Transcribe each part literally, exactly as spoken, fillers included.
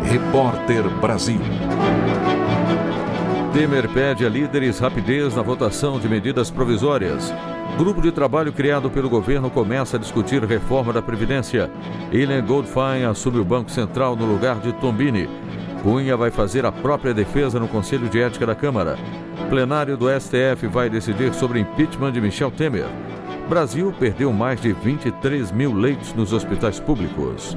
Repórter Brasil. Temer pede a líderes rapidez na votação de medidas provisórias. Grupo de trabalho criado pelo governo começa a discutir reforma da Previdência. Ilan Goldfein assume o Banco Central no lugar de Tombini. Cunha vai fazer a própria defesa no Conselho de Ética da Câmara. Plenário do S T F vai decidir sobre impeachment de Michel Temer. Brasil perdeu mais de vinte e três mil leitos nos hospitais públicos.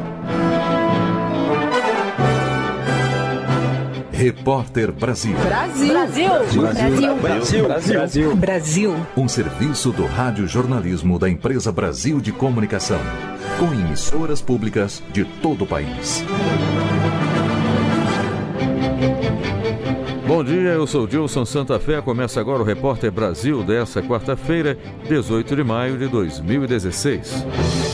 Repórter Brasil. Brasil. Brasil. Brasil. Brasil. Brasil. Brasil. Um serviço do radiojornalismo da empresa Brasil de Comunicação, com emissoras públicas de todo o país. Bom dia, eu sou Dilson Santa Fé. Começa agora o Repórter Brasil dessa quarta-feira, dezoito de maio de dois mil e dezesseis.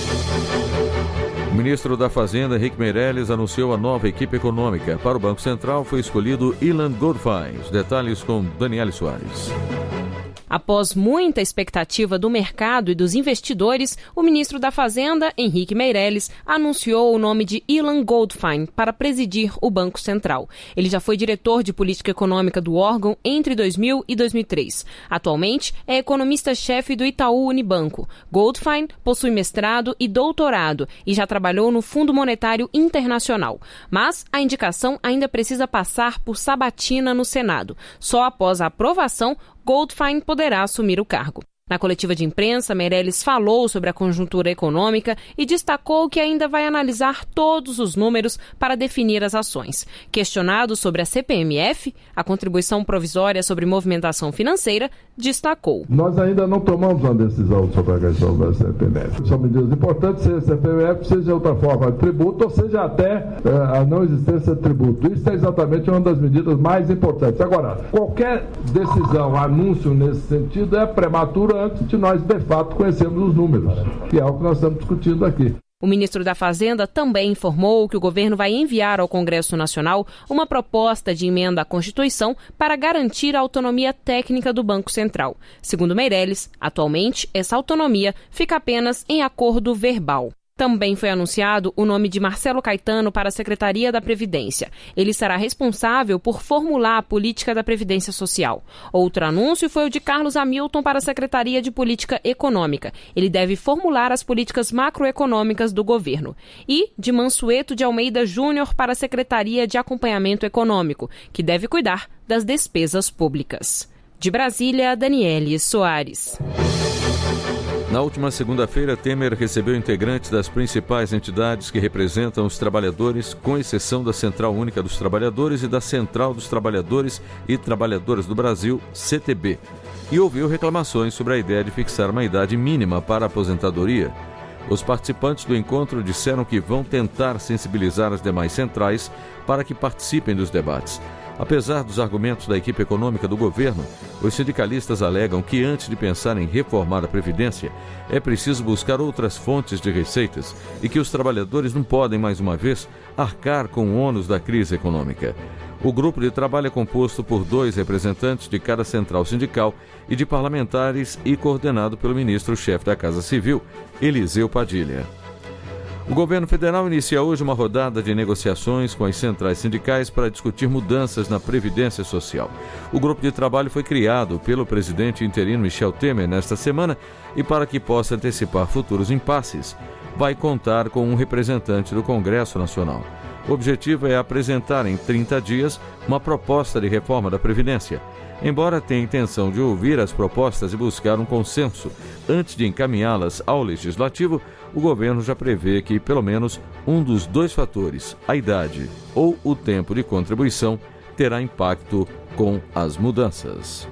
O ministro da Fazenda, Henrique Meirelles, anunciou a nova equipe econômica. Para o Banco Central foi escolhido Ilan Goldfein. Os detalhes com Daniele Soares. Após muita expectativa do mercado e dos investidores, o ministro da Fazenda, Henrique Meirelles, anunciou o nome de Ilan Goldfein para presidir o Banco Central. Ele já foi diretor de política econômica do órgão entre dois mil e dois mil e três. Atualmente, é economista-chefe do Itaú Unibanco. Goldfein possui mestrado e doutorado e já trabalhou no Fundo Monetário Internacional. Mas a indicação ainda precisa passar por sabatina no Senado. Só após a aprovação, Goldfein poderá assumir o cargo. Na coletiva de imprensa, Meirelles falou sobre a conjuntura econômica e destacou que ainda vai analisar todos os números para definir as ações. Questionado sobre a C P M F, a contribuição provisória sobre movimentação financeira, destacou. Nós ainda não tomamos uma decisão sobre a questão da C P M F. São medidas importantes, seja a C P M F, seja outra forma de tributo, ou seja até uh, a não existência de tributo. Isso é exatamente uma das medidas mais importantes. Agora, qualquer decisão, anúncio nesse sentido é prematura antes de nós, de fato, conhecermos os números, que é o que nós estamos discutindo aqui. O ministro da Fazenda também informou que o governo vai enviar ao Congresso Nacional uma proposta de emenda à Constituição para garantir a autonomia técnica do Banco Central. Segundo Meirelles, atualmente, essa autonomia fica apenas em acordo verbal. Também foi anunciado o nome de Marcelo Caetano para a Secretaria da Previdência. Ele será responsável por formular a política da Previdência Social. Outro anúncio foi o de Carlos Hamilton para a Secretaria de Política Econômica. Ele deve formular as políticas macroeconômicas do governo. E de Mansueto de Almeida Júnior para a Secretaria de Acompanhamento Econômico, que deve cuidar das despesas públicas. De Brasília, Daniele Soares. Na última segunda-feira, Temer recebeu integrantes das principais entidades que representam os trabalhadores, com exceção da Central Única dos Trabalhadores e da Central dos Trabalhadores e Trabalhadoras do Brasil, C T B, e ouviu reclamações sobre a ideia de fixar uma idade mínima para a aposentadoria. Os participantes do encontro disseram que vão tentar sensibilizar as demais centrais para que participem dos debates. Apesar dos argumentos da equipe econômica do governo, os sindicalistas alegam que antes de pensar em reformar a Previdência, é preciso buscar outras fontes de receitas e que os trabalhadores não podem, mais uma vez, arcar com o ônus da crise econômica. O grupo de trabalho é composto por dois representantes de cada central sindical e de parlamentares e coordenado pelo ministro-chefe da Casa Civil, Eliseu Padilha. O governo federal inicia hoje uma rodada de negociações com as centrais sindicais para discutir mudanças na Previdência Social. O grupo de trabalho foi criado pelo presidente interino Michel Temer nesta semana e, para que possa antecipar futuros impasses, vai contar com um representante do Congresso Nacional. O objetivo é apresentar em trinta dias uma proposta de reforma da Previdência. Embora tenha intenção de ouvir as propostas e buscar um consenso antes de encaminhá-las ao Legislativo, o governo já prevê que pelo menos um dos dois fatores, a idade ou o tempo de contribuição, terá impacto com as mudanças.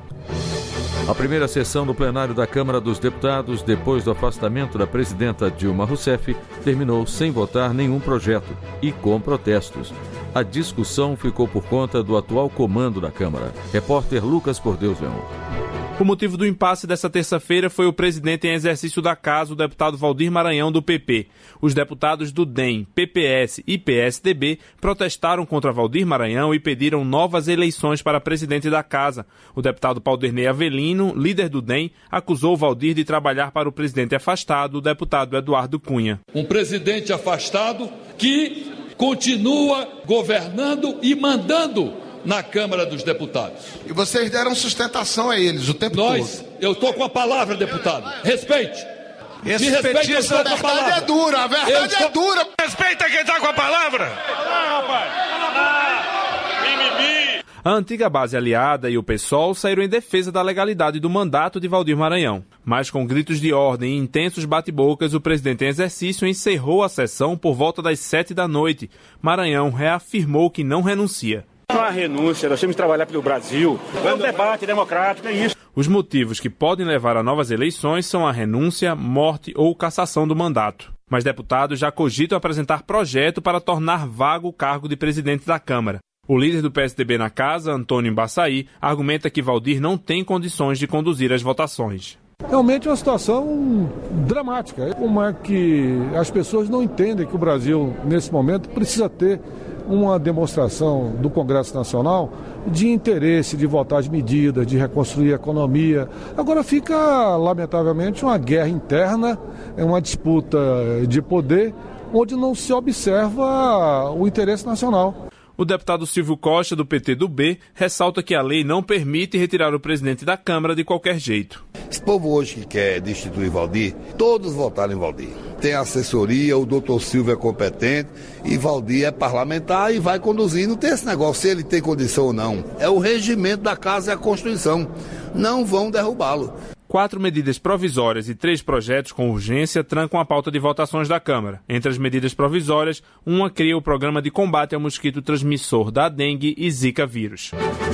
A primeira sessão do plenário da Câmara dos Deputados, depois do afastamento da presidenta Dilma Rousseff, terminou sem votar nenhum projeto e com protestos. A discussão ficou por conta do atual comando da Câmara. Repórter Lucas Por Deus Leão. O motivo do impasse dessa terça-feira foi o presidente em exercício da casa, o deputado Valdir Maranhão, do P P. Os deputados do D E M, P P S e P S D B protestaram contra Valdir Maranhão e pediram novas eleições para presidente da casa. O deputado Paulderney Avelino, líder do D E M, acusou Valdir de trabalhar para o presidente afastado, o deputado Eduardo Cunha. Um presidente afastado que continua governando e mandando na Câmara dos Deputados. E vocês deram sustentação a eles o tempo Nós, todo. Eu estou com a palavra, deputado. Respeite. Esse Me respeite, eu estou a com a verdade palavra. é dura, a verdade estou... é dura. Respeita quem está com a palavra. Ah, rapaz. Ah, mimimi. A antiga base aliada e o PSOL saíram em defesa da legalidade do mandato de Waldir Maranhão. Mas com gritos de ordem e intensos bate-bocas, o presidente em exercício encerrou a sessão por volta das sete da noite. Maranhão reafirmou que não renuncia. Não há renúncia, nós temos que trabalhar pelo Brasil. É um debate democrático, é isso. Os motivos que podem levar a novas eleições são a renúncia, morte ou cassação do mandato. Mas deputados já cogitam apresentar projeto para tornar vago o cargo de presidente da Câmara. O líder do P S D B na casa, Antônio Embaçaí, argumenta que Waldir não tem condições de conduzir as votações. Realmente é uma situação dramática. Como é que as pessoas não entendem que o Brasil, nesse momento, precisa ter uma demonstração do Congresso Nacional de interesse de votar as medidas, de reconstruir a economia. Agora fica, lamentavelmente, uma guerra interna, uma disputa de poder, onde não se observa o interesse nacional. O deputado Silvio Costa, do P T do B, ressalta que a lei não permite retirar o presidente da Câmara de qualquer jeito. Esse povo hoje que quer destituir Waldir, todos votaram em Waldir. Tem assessoria, o doutor Silvio é competente e Waldir é parlamentar e vai conduzir. Não tem esse negócio se ele tem condição ou não. É o regimento da casa e a Constituição. Não vão derrubá-lo. Quatro medidas provisórias e três projetos com urgência trancam a pauta de votações da Câmara. Entre as medidas provisórias, uma cria o programa de combate ao mosquito transmissor da dengue e zika vírus.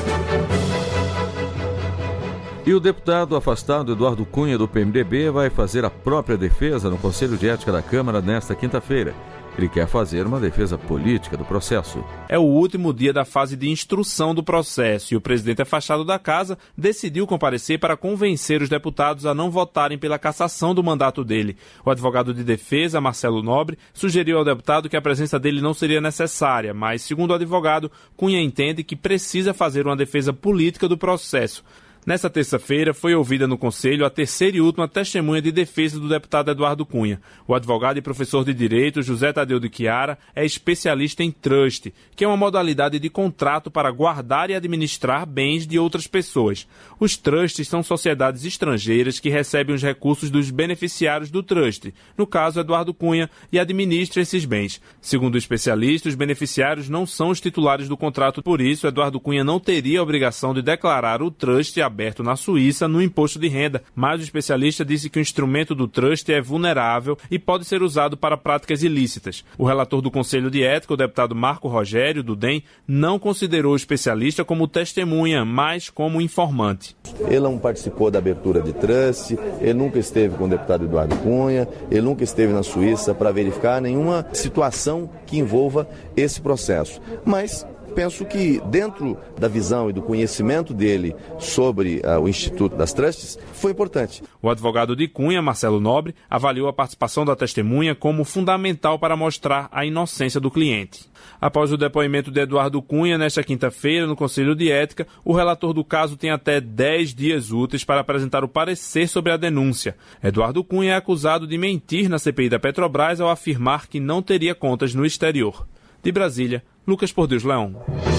E o deputado afastado Eduardo Cunha, do P M D B, vai fazer a própria defesa no Conselho de Ética da Câmara nesta quinta-feira. Ele quer fazer uma defesa política do processo. É o último dia da fase de instrução do processo e o presidente afastado da casa decidiu comparecer para convencer os deputados a não votarem pela cassação do mandato dele. O advogado de defesa, Marcelo Nobre, sugeriu ao deputado que a presença dele não seria necessária, mas, segundo o advogado, Cunha entende que precisa fazer uma defesa política do processo. Nesta terça-feira, foi ouvida no Conselho a terceira e última testemunha de defesa do deputado Eduardo Cunha. O advogado e professor de Direito, José Tadeu de Chiara, é especialista em trust, que é uma modalidade de contrato para guardar e administrar bens de outras pessoas. Os trusts são sociedades estrangeiras que recebem os recursos dos beneficiários do trust, no caso Eduardo Cunha, e administram esses bens. Segundo o especialista, os beneficiários não são os titulares do contrato, por isso Eduardo Cunha não teria a obrigação de declarar o trust a aberto na Suíça no imposto de renda, mas o especialista disse que o instrumento do trust é vulnerável e pode ser usado para práticas ilícitas. O relator do Conselho de Ética, o deputado Marco Rogério, do D E M, não considerou o especialista como testemunha, mas como informante. Ele não participou da abertura de trust, ele nunca esteve com o deputado Eduardo Cunha, ele nunca esteve na Suíça para verificar nenhuma situação que envolva esse processo. Mas penso que dentro da visão e do conhecimento dele sobre uh, o Instituto das Trusts, foi importante. O advogado de Cunha, Marcelo Nobre, avaliou a participação da testemunha como fundamental para mostrar a inocência do cliente. Após o depoimento de Eduardo Cunha, nesta quinta-feira, no Conselho de Ética, o relator do caso tem até dez dias úteis para apresentar o parecer sobre a denúncia. Eduardo Cunha é acusado de mentir na C P I da Petrobras ao afirmar que não teria contas no exterior. De Brasília, Lucas Por Deus Leão.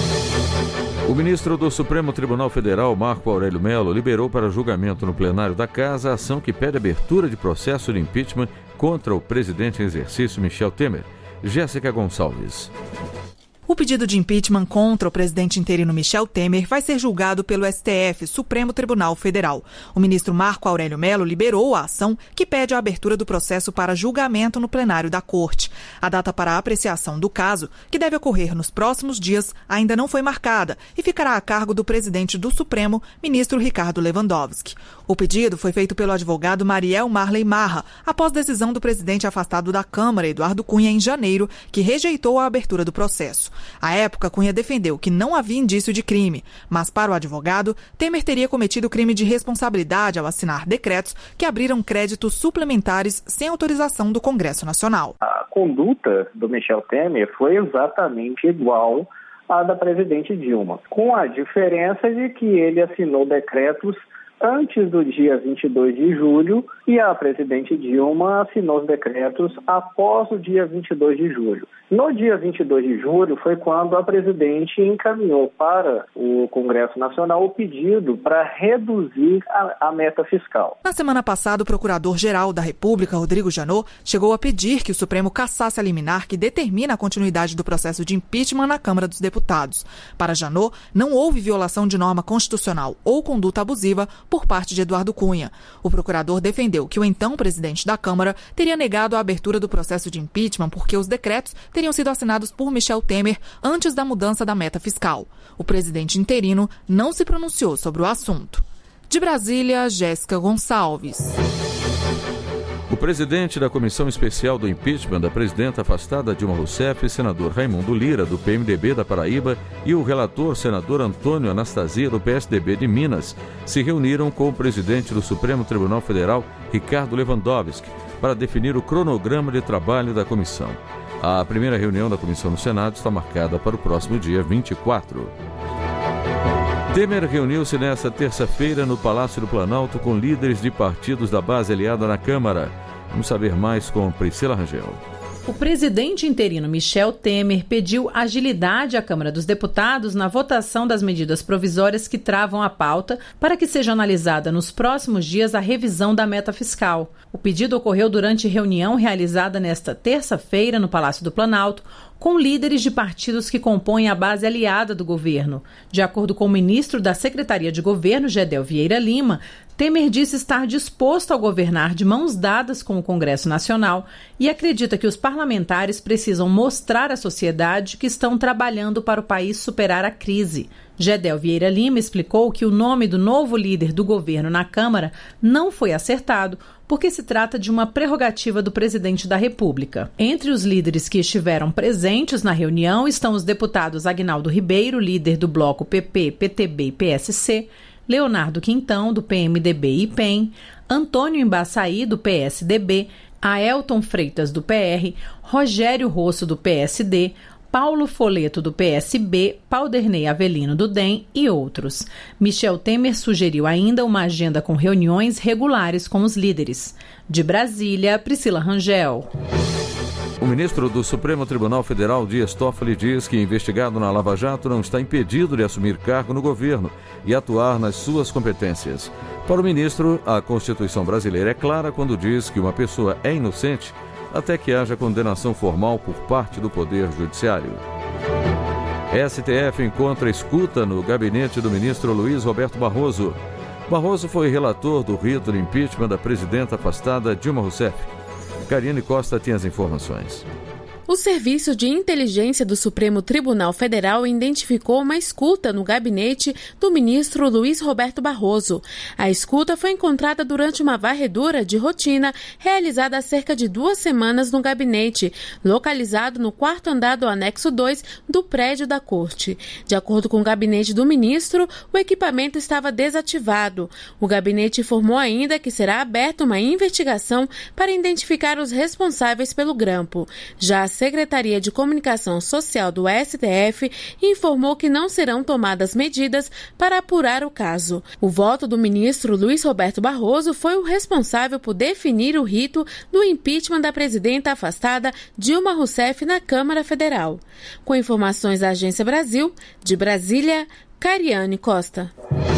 O ministro do Supremo Tribunal Federal, Marco Aurélio Mello, liberou para julgamento no plenário da Casa a ação que pede abertura de processo de impeachment contra o presidente em exercício Michel Temer. Jéssica Gonçalves. O pedido de impeachment contra o presidente interino Michel Temer vai ser julgado pelo S T F, Supremo Tribunal Federal. O ministro Marco Aurélio Mello liberou a ação que pede a abertura do processo para julgamento no plenário da Corte. A data para a apreciação do caso, que deve ocorrer nos próximos dias, ainda não foi marcada e ficará a cargo do presidente do Supremo, ministro Ricardo Lewandowski. O pedido foi feito pelo advogado Mariel Marley Marra, após decisão do presidente afastado da Câmara, Eduardo Cunha, em janeiro, que rejeitou a abertura do processo. À época, Cunha defendeu que não havia indício de crime, mas para o advogado, Temer teria cometido crime de responsabilidade ao assinar decretos que abriram créditos suplementares sem autorização do Congresso Nacional. A conduta do Michel Temer foi exatamente igual à da presidente Dilma, com a diferença de que ele assinou decretos antes do dia vinte e dois de julho e a presidente Dilma assinou os decretos após o dia vinte e dois de julho. No dia vinte e dois de julho foi quando a presidente encaminhou para o Congresso Nacional o pedido para reduzir a, a meta fiscal. Na semana passada, o Procurador-Geral da República, Rodrigo Janot, chegou a pedir que o Supremo cassasse a liminar que determina a continuidade do processo de impeachment na Câmara dos Deputados. Para Janot, não houve violação de norma constitucional ou conduta abusiva por parte de Eduardo Cunha. O procurador defendeu que o então presidente da Câmara teria negado a abertura do processo de impeachment porque os decretos teriam sido assinados por Michel Temer antes da mudança da meta fiscal. O presidente interino não se pronunciou sobre o assunto. De Brasília, Jéssica Gonçalves. O presidente da Comissão Especial do Impeachment da presidenta afastada Dilma Rousseff, senador Raimundo Lira, do P M D B da Paraíba, e o relator, senador Antônio Anastasia, do P S D B de Minas, se reuniram com o presidente do Supremo Tribunal Federal, Ricardo Lewandowski, para definir o cronograma de trabalho da comissão. A primeira reunião da comissão no Senado está marcada para o próximo dia vinte e quatro. Temer reuniu-se nesta terça-feira no Palácio do Planalto com líderes de partidos da base aliada na Câmara. Vamos saber mais com Priscila Rangel. O presidente interino Michel Temer pediu agilidade à Câmara dos Deputados na votação das medidas provisórias que travam a pauta para que seja analisada nos próximos dias a revisão da meta fiscal. O pedido ocorreu durante reunião realizada nesta terça-feira no Palácio do Planalto, com líderes de partidos que compõem a base aliada do governo. De acordo com o ministro da Secretaria de Governo, Gedel Vieira Lima, Temer disse estar disposto a governar de mãos dadas com o Congresso Nacional e acredita que os parlamentares precisam mostrar à sociedade que estão trabalhando para o país superar a crise. Gedel Vieira Lima explicou que o nome do novo líder do governo na Câmara não foi acertado porque se trata de uma prerrogativa do presidente da República. Entre os líderes que estiveram presentes na reunião estão os deputados Aguinaldo Ribeiro, líder do bloco P P, P T B e P S C, Leonardo Quintão, do P M D B e P E M, Antônio Embaçaí, do P S D B, Aelton Freitas, do P R, Rogério Rosso, do P S D, Paulo Foleto, do P S B, Paulderney Avelino, do D E M e outros. Michel Temer sugeriu ainda uma agenda com reuniões regulares com os líderes. De Brasília, Priscila Rangel. O ministro do Supremo Tribunal Federal, Dias Toffoli, diz que investigado na Lava Jato não está impedido de assumir cargo no governo e atuar nas suas competências. Para o ministro, a Constituição brasileira é clara quando diz que uma pessoa é inocente até que haja condenação formal por parte do Poder Judiciário. S T F encontra escuta no gabinete do ministro Luiz Roberto Barroso. Barroso foi relator do rito de impeachment da presidenta afastada Dilma Rousseff. Cariane Costa tem as informações. O Serviço de Inteligência do Supremo Tribunal Federal identificou uma escuta no gabinete do ministro Luiz Roberto Barroso. A escuta foi encontrada durante uma varredura de rotina realizada há cerca de duas semanas no gabinete, localizado no quarto andar do anexo dois do prédio da Corte. De acordo com o gabinete do ministro, o equipamento estava desativado. O gabinete informou ainda que será aberta uma investigação para identificar os responsáveis pelo grampo. Já a Secretaria de Comunicação Social do S T F informou que não serão tomadas medidas para apurar o caso. O voto do ministro Luiz Roberto Barroso foi o responsável por definir o rito do impeachment da presidenta afastada Dilma Rousseff na Câmara Federal. Com informações da Agência Brasil, de Brasília, Cariane Costa.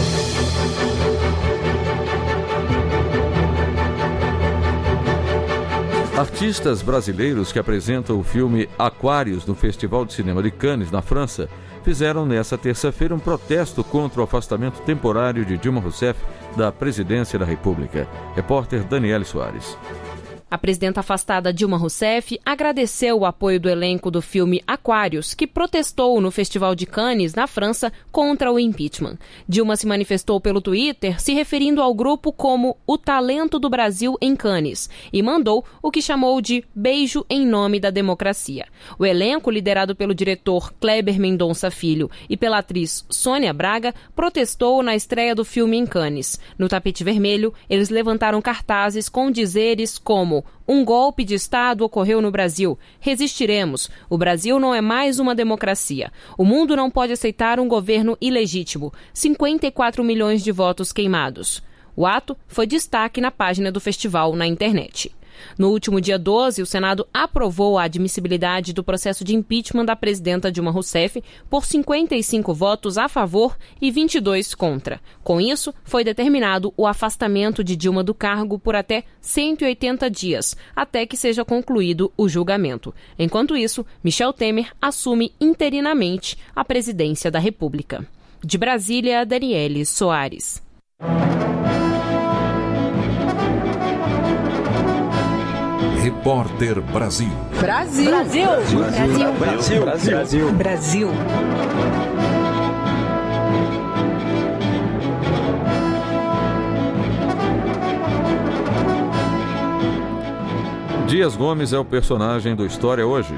Artistas brasileiros que apresentam o filme Aquários no Festival de Cinema de Cannes, na França, fizeram nesta terça-feira um protesto contra o afastamento temporário de Dilma Rousseff da presidência da República. Repórter Daniele Soares. A presidenta afastada Dilma Rousseff agradeceu o apoio do elenco do filme Aquários, que protestou no Festival de Cannes, na França, contra o impeachment. Dilma se manifestou pelo Twitter, se referindo ao grupo como o talento do Brasil em Cannes, e mandou o que chamou de beijo em nome da democracia. O elenco, liderado pelo diretor Kleber Mendonça Filho e pela atriz Sônia Braga, protestou na estreia do filme em Cannes. No tapete vermelho, eles levantaram cartazes com dizeres como: um golpe de Estado ocorreu no Brasil. Resistiremos. O Brasil não é mais uma democracia. O mundo não pode aceitar um governo ilegítimo. cinquenta e quatro milhões de votos queimados. O ato foi destaque na página do festival na internet. No último dia doze, o Senado aprovou a admissibilidade do processo de impeachment da presidenta Dilma Rousseff por cinquenta e cinco votos a favor e vinte e dois contra. Com isso, foi determinado o afastamento de Dilma do cargo por até cento e oitenta dias, até que seja concluído o julgamento. Enquanto isso, Michel Temer assume interinamente a presidência da República. De Brasília, Daniele Soares. Repórter Brasil. Brasil. Brasil. Brasil. Brasil. Brasil. Brasil. Dias Gomes é o personagem do História Hoje.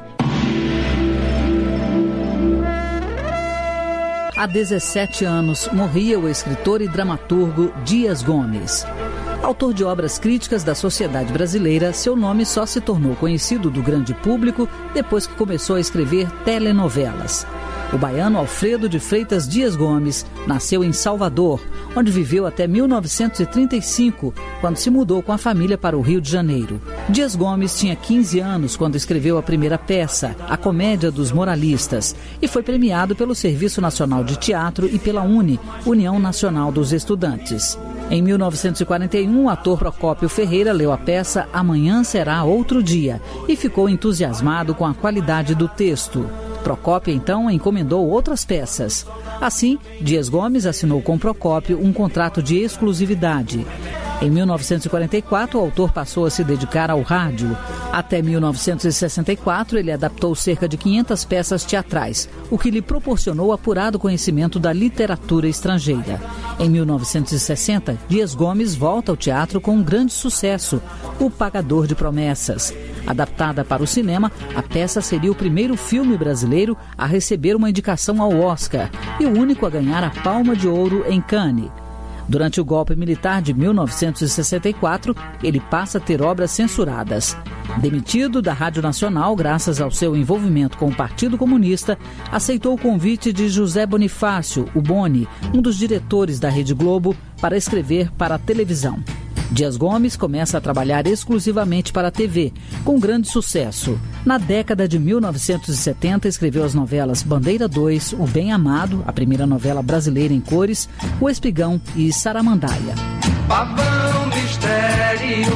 Há dezessete anos morria o escritor e dramaturgo Dias Gomes. Autor de obras críticas da sociedade brasileira, seu nome só se tornou conhecido do grande público depois que começou a escrever telenovelas. O baiano Alfredo de Freitas Dias Gomes nasceu em Salvador, onde viveu até mil novecentos e trinta e cinco, quando se mudou com a família para o Rio de Janeiro. Dias Gomes tinha quinze anos quando escreveu a primeira peça, A Comédia dos Moralistas, e foi premiado pelo Serviço Nacional de Teatro e pela UNE, União Nacional dos Estudantes. Em mil novecentos e quarenta e um, o ator Procópio Ferreira leu a peça Amanhã Será Outro Dia e ficou entusiasmado com a qualidade do texto. Procópio, então, encomendou outras peças. Assim, Dias Gomes assinou com Procópio um contrato de exclusividade. Em mil novecentos e quarenta e quatro, o autor passou a se dedicar ao rádio. Até mil novecentos e sessenta e quatro, ele adaptou cerca de quinhentas peças teatrais, o que lhe proporcionou apurado conhecimento da literatura estrangeira. Em mil novecentos e sessenta, Dias Gomes volta ao teatro com um grande sucesso, O Pagador de Promessas. Adaptada para o cinema, a peça seria o primeiro filme brasileiro a receber uma indicação ao Oscar e o único a ganhar a Palma de Ouro em Cannes. Durante o golpe militar de mil novecentos e sessenta e quatro, ele passa a ter obras censuradas. Demitido da Rádio Nacional graças ao seu envolvimento com o Partido Comunista, aceitou o convite de José Bonifácio, o Boni, um dos diretores da Rede Globo, para escrever para a televisão. Dias Gomes começa a trabalhar exclusivamente para a T V, com grande sucesso. Na década de mil novecentos e setenta, escreveu as novelas Bandeira dois, O Bem Amado, a primeira novela brasileira em cores, O Espigão e Saramandaia. Pavão misterioso,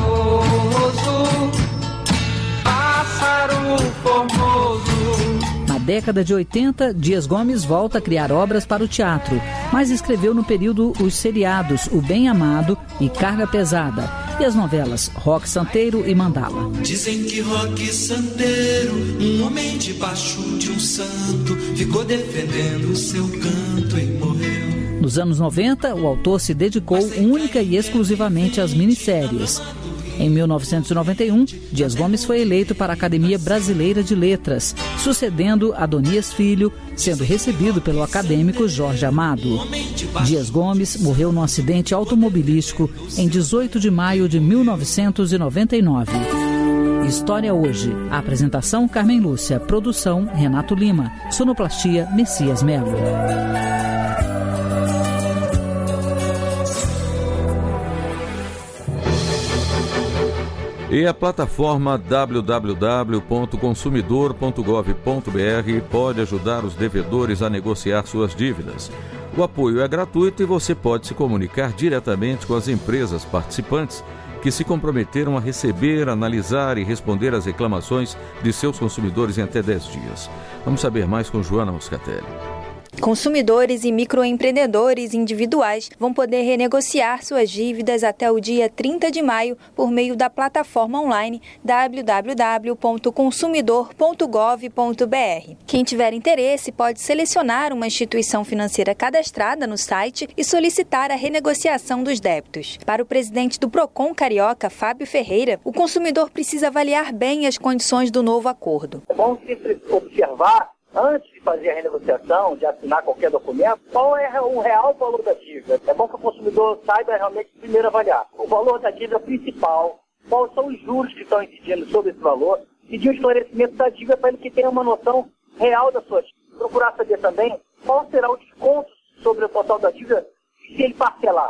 pássaro formoso. Na década de oitenta, Dias Gomes volta a criar obras para o teatro, mas escreveu no período os seriados O Bem Amado e Carga Pesada, e as novelas Roque Santeiro e Mandala. Dizem que Roque Santeiro, um homem debaixo de um santo, ficou defendendo o seu canto e morreu. Nos anos noventa, o autor se dedicou única e exclusivamente às minisséries. Em mil novecentos e noventa e um, Dias Gomes foi eleito para a Academia Brasileira de Letras, sucedendo Adonias Filho, sendo recebido pelo acadêmico Jorge Amado. Dias Gomes morreu num acidente automobilístico em dezoito de maio de mil novecentos e noventa e nove. História Hoje. A apresentação Carmen Lúcia. Produção Renato Lima. Sonoplastia Messias Melo. E a plataforma w w w ponto consumidor ponto gov ponto b r pode ajudar os devedores a negociar suas dívidas. O apoio é gratuito e você pode se comunicar diretamente com as empresas participantes que se comprometeram a receber, analisar e responder às reclamações de seus consumidores em até dez dias. Vamos saber mais com Joana Moscatelli. Consumidores e microempreendedores individuais vão poder renegociar suas dívidas até o dia trinta de maio por meio da plataforma online w w w ponto consumidor ponto gov ponto b r. Quem tiver interesse pode selecionar uma instituição financeira cadastrada no site e solicitar a renegociação dos débitos. Para o presidente do Procon Carioca, Fábio Ferreira, o consumidor precisa avaliar bem as condições do novo acordo. É bom sempre observar, antes de fazer a renegociação, de assinar qualquer documento, qual é o real valor da dívida. É bom que o consumidor saiba realmente primeiro avaliar o valor da dívida principal, quais são os juros que estão incidindo sobre esse valor, pedir um esclarecimento da dívida para ele que tenha uma noção real da sua dívida. Procurar saber também qual será o desconto sobre o total da dívida se ele parcelar.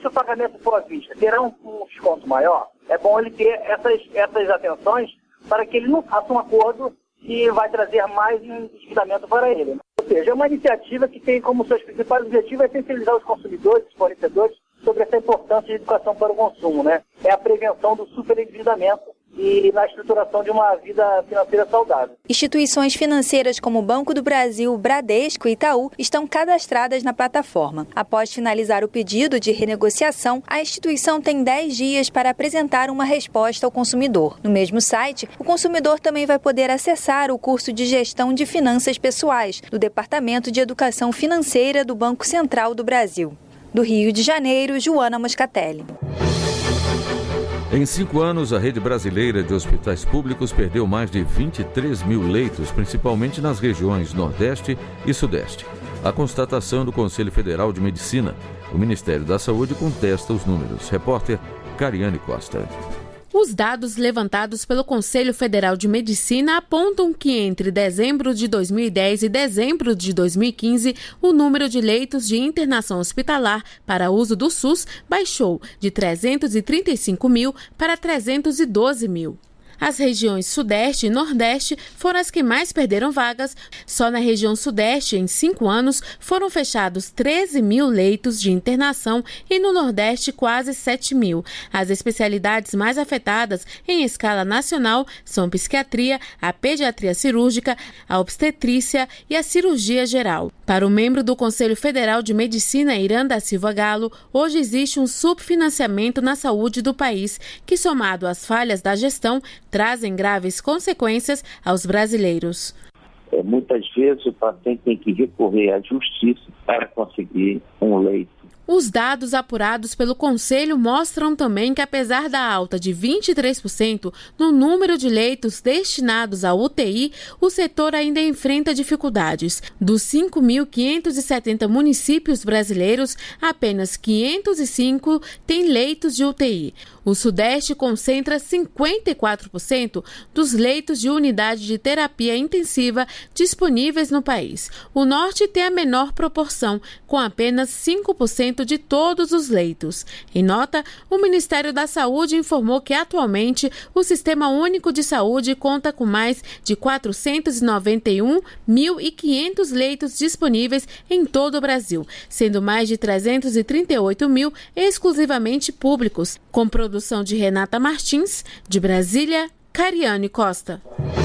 se o pagamento for à vista, terá um, um desconto maior? É bom ele ter essas, essas atenções para que ele não faça um acordo que vai trazer mais endividamento para ele. Ou seja, é uma iniciativa que tem como seus principais objetivos é sensibilizar os consumidores, os fornecedores, sobre essa importância de educação para o consumo, né? É a prevenção do superendividamento e na estruturação de uma vida financeira saudável. Instituições financeiras como o Banco do Brasil, Bradesco e Itaú estão cadastradas na plataforma. Após finalizar o pedido de renegociação, a instituição tem dez dias para apresentar uma resposta ao consumidor. No mesmo site, o consumidor também vai poder acessar o curso de Gestão de Finanças Pessoais do Departamento de Educação Financeira do Banco Central do Brasil. Do Rio de Janeiro, Joana Moscatelli. Em cinco anos, a rede brasileira de hospitais públicos perdeu mais de vinte e três mil leitos, principalmente nas regiões Nordeste e Sudeste. A constatação do Conselho Federal de Medicina. O Ministério da Saúde contesta os números. Repórter Cariane Costa. Os dados levantados pelo Conselho Federal de Medicina apontam que entre dezembro de dois mil e dez e dezembro de dois mil e quinze, o número de leitos de internação hospitalar para uso do SUS baixou de trezentos e trinta e cinco mil para trezentos e doze mil. As regiões Sudeste e Nordeste foram as que mais perderam vagas. Só na região Sudeste, em cinco anos, foram fechados treze mil leitos de internação e no Nordeste quase sete mil. As especialidades mais afetadas em escala nacional são psiquiatria, a pediatria cirúrgica, a obstetrícia e a cirurgia geral. Para o membro do Conselho Federal de Medicina, Irã da Silva Galo, hoje existe um subfinanciamento na saúde do país, que, somado às falhas da gestão, trazem graves consequências aos brasileiros. É, muitas vezes o paciente tem que recorrer à justiça para conseguir um leito. Os dados apurados pelo Conselho mostram também que, apesar da alta de vinte e três por cento no número de leitos destinados à U T I, o setor ainda enfrenta dificuldades. Dos cinco mil quinhentos e setenta municípios brasileiros, apenas quinhentos e cinco têm leitos de U T I. O Sudeste concentra cinquenta e quatro por cento dos leitos de unidade de terapia intensiva disponíveis no país. O Norte tem a menor proporção, com apenas cinco por cento de todos os leitos. Em nota, o Ministério da Saúde informou que atualmente o Sistema Único de Saúde conta com mais de quatrocentos e noventa e um mil e quinhentos leitos disponíveis em todo o Brasil, sendo mais de trezentos e trinta e oito mil exclusivamente públicos, com produção de Renata Martins, de Brasília, Cariane Costa.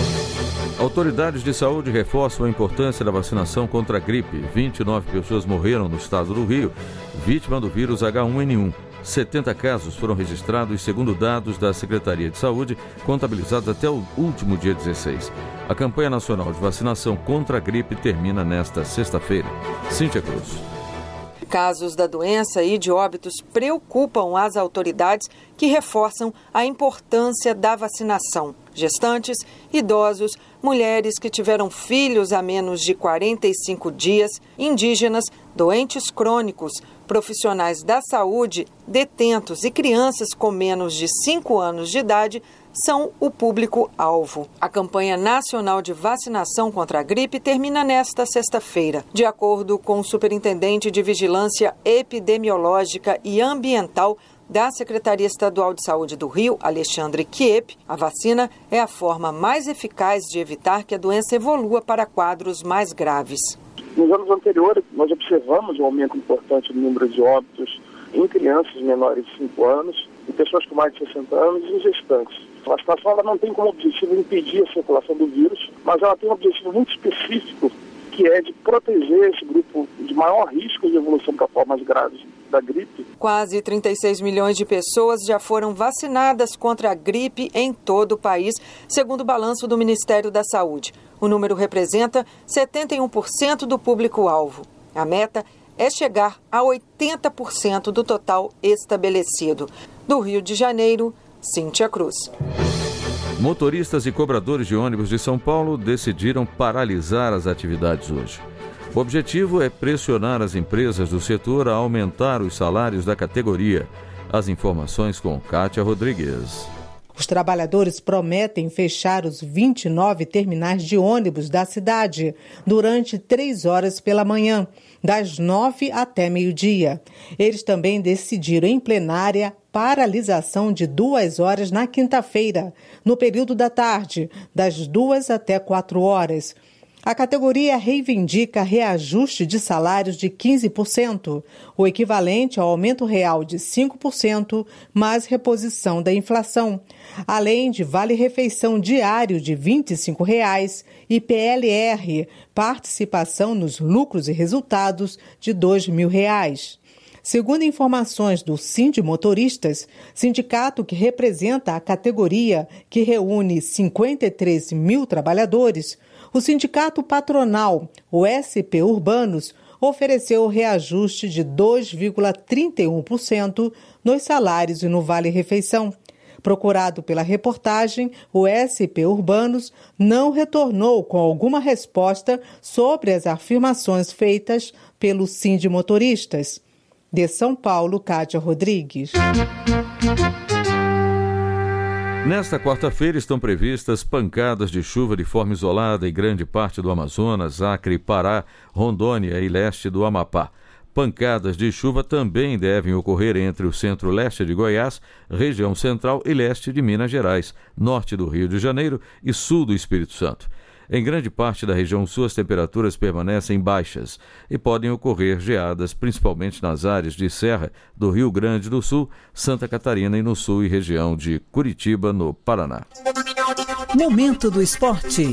Autoridades de saúde reforçam a importância da vacinação contra a gripe. vinte e nove pessoas morreram no estado do Rio, vítima do vírus H um N um. setenta casos foram registrados, segundo dados da Secretaria de Saúde, contabilizados até o último dia dezesseis. A campanha nacional de vacinação contra a gripe termina nesta sexta-feira. Cíntia Cruz. Casos da doença e de óbitos preocupam as autoridades, que reforçam a importância da vacinação. Gestantes, idosos, mulheres que tiveram filhos há menos de quarenta e cinco dias, indígenas, doentes crônicos, profissionais da saúde, detentos e crianças com menos de cinco anos de idade são o público-alvo. A campanha nacional de vacinação contra a gripe termina nesta sexta-feira. De acordo com o superintendente de Vigilância Epidemiológica e Ambiental da Secretaria Estadual de Saúde do Rio, Alexandre Kiep, a vacina é a forma mais eficaz de evitar que a doença evolua para quadros mais graves. Nos anos anteriores, nós observamos um aumento importante no número de óbitos em crianças menores de cinco anos, em pessoas com mais de sessenta anos e em gestantes. A vacinação ela não tem como objetivo impedir a circulação do vírus, mas ela tem um objetivo muito específico, que é de proteger esse grupo de maior risco de evolução para formas graves da gripe. Quase trinta e seis milhões de pessoas já foram vacinadas contra a gripe em todo o país, segundo o balanço do Ministério da Saúde. O número representa setenta e um por cento do público-alvo. A meta é chegar a oitenta por cento do total estabelecido. Do Rio de Janeiro, Cíntia Cruz. Motoristas e cobradores de ônibus de São Paulo decidiram paralisar as atividades hoje. O objetivo é pressionar as empresas do setor a aumentar os salários da categoria. As informações com Kátia Rodrigues. Os trabalhadores prometem fechar os vinte e nove terminais de ônibus da cidade durante três horas pela manhã, das nove até meio-dia. Eles também decidiram em plenária paralisação de duas horas na quinta-feira, no período da tarde, das duas até quatro horas. A categoria reivindica reajuste de salários de quinze por cento, o equivalente ao aumento real de cinco por cento, mais reposição da inflação, além de vale-refeição diário de vinte e cinco reais e P L R, participação nos lucros e resultados, de dois mil reais. Segundo informações do Sindimotoristas, sindicato que representa a categoria, que reúne cinquenta e três mil trabalhadores, o sindicato patronal, o S P Urbanos, ofereceu reajuste de dois vírgula trinta e um por cento nos salários e no vale-refeição. Procurado pela reportagem, o S P Urbanos não retornou com alguma resposta sobre as afirmações feitas pelo Sindimotoristas. De São Paulo, Kátia Rodrigues. Nesta quarta-feira estão previstas pancadas de chuva de forma isolada em grande parte do Amazonas, Acre, Pará, Rondônia e leste do Amapá. Pancadas de chuva também devem ocorrer entre o centro-leste de Goiás, região central e leste de Minas Gerais, norte do Rio de Janeiro e sul do Espírito Santo. Em grande parte da região sul, as temperaturas permanecem baixas e podem ocorrer geadas, principalmente nas áreas de serra do Rio Grande do Sul, Santa Catarina e no sul e região de Curitiba, no Paraná. Momento do esporte.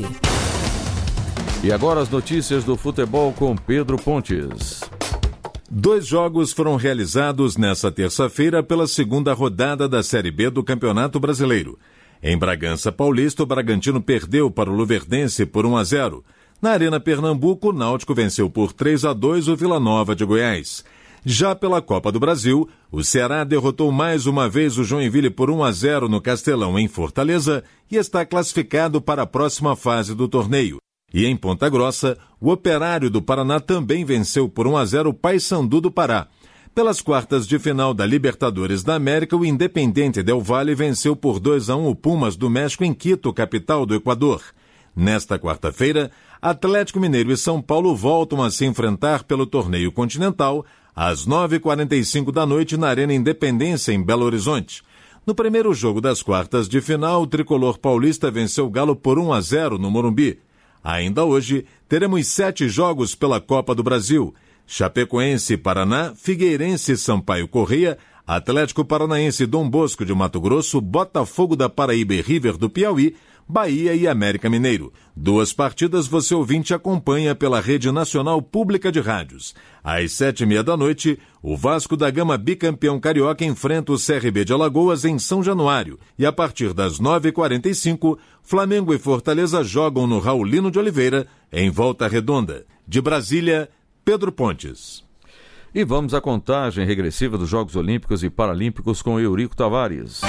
E agora as notícias do futebol com Pedro Pontes. Dois jogos foram realizados nesta terça-feira pela segunda rodada da Série B do Campeonato Brasileiro. Em Bragança Paulista, o Bragantino perdeu para o Luverdense por um a zero. Na Arena Pernambuco, o Náutico venceu por três a dois o Vila Nova de Goiás. Já pela Copa do Brasil, o Ceará derrotou mais uma vez o Joinville por um a zero no Castelão, em Fortaleza, e está classificado para a próxima fase do torneio. E em Ponta Grossa, o Operário do Paraná também venceu por um a zero o Paysandu do Pará. Pelas quartas de final da Libertadores da América, o Independente Del Valle venceu por dois a um o Pumas do México em Quito, capital do Equador. Nesta quarta-feira, Atlético Mineiro e São Paulo voltam a se enfrentar pelo torneio continental às nove e quarenta e cinco da noite na Arena Independência, em Belo Horizonte. No primeiro jogo das quartas de final, o tricolor paulista venceu o Galo por um a zero no Morumbi. Ainda hoje, teremos sete jogos pela Copa do Brasil. Chapecoense, Paraná, Figueirense, Sampaio Corrêa, Atlético Paranaense, Dom Bosco de Mato Grosso, Botafogo da Paraíba e River do Piauí, Bahia e América Mineiro. Duas partidas você ouvinte acompanha pela Rede Nacional Pública de Rádios. Às sete e meia da noite, o Vasco da Gama, bicampeão carioca, enfrenta o C R B de Alagoas em São Januário. E a partir das nove e quarenta e cinco, Flamengo e Fortaleza jogam no Raulino de Oliveira, em Volta Redonda. De Brasília, Pedro Pontes. E vamos à contagem regressiva dos Jogos Olímpicos e Paralímpicos com Eurico Tavares.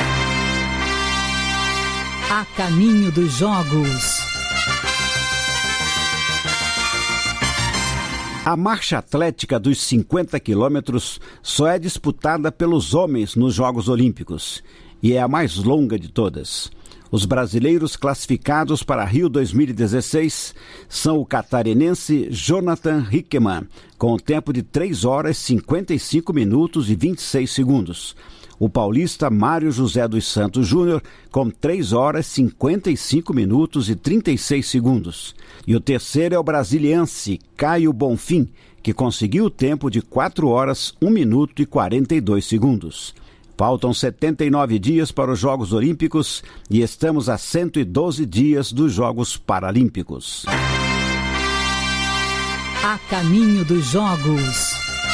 A caminho dos Jogos. A marcha atlética dos cinquenta quilômetros só é disputada pelos homens nos Jogos Olímpicos e é a mais longa de todas. Os brasileiros classificados para Rio dois mil e dezesseis são o catarinense Jonathan Hickman, com o tempo de três horas, cinquenta e cinco minutos e vinte e seis segundos. O paulista Mário José dos Santos Júnior, com três horas, cinquenta e cinco minutos e trinta e seis segundos. E o terceiro é o brasiliense Caio Bonfim, que conseguiu o tempo de quatro horas, um minuto e quarenta e dois segundos. Faltam setenta e nove dias para os Jogos Olímpicos e estamos a cento e doze dias dos Jogos Paralímpicos. A caminho dos Jogos.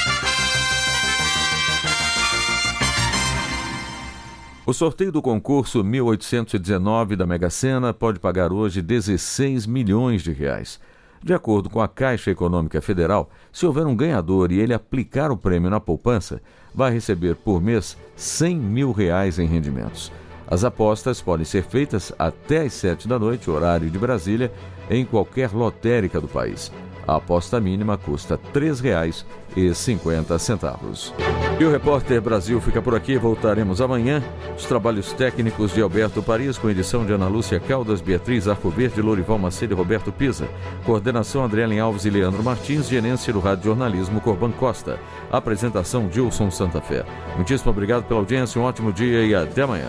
O sorteio do concurso mil oitocentos e dezenove da Mega Sena pode pagar hoje dezesseis milhões de reais. De acordo com a Caixa Econômica Federal, se houver um ganhador e ele aplicar o prêmio na poupança, vai receber por mês cem mil reais em rendimentos. As apostas podem ser feitas até às sete da noite, horário de Brasília, em qualquer lotérica do país. A aposta mínima custa três reais e cinquenta centavos. E o Repórter Brasil fica por aqui. Voltaremos amanhã. Os trabalhos técnicos de Alberto Paris, com edição de Ana Lúcia Caldas, Beatriz Arcoverde, Lorival Macedo e Roberto Pisa. Coordenação Adrielen Alves e Leandro Martins. Gerência do Rádio Jornalismo Corban Costa. Apresentação Gilson Santa Fé. Muitíssimo obrigado pela audiência, um ótimo dia e até amanhã.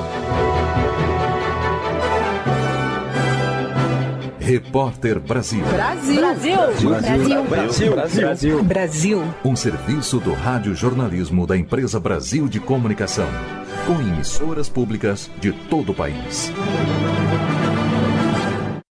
Repórter Brasil. Brasil. Brasil. Brasil. Brasil. Brasil. Brasil. Um serviço do Rádio Jornalismo da Empresa Brasil de Comunicação, com emissoras públicas de todo o país.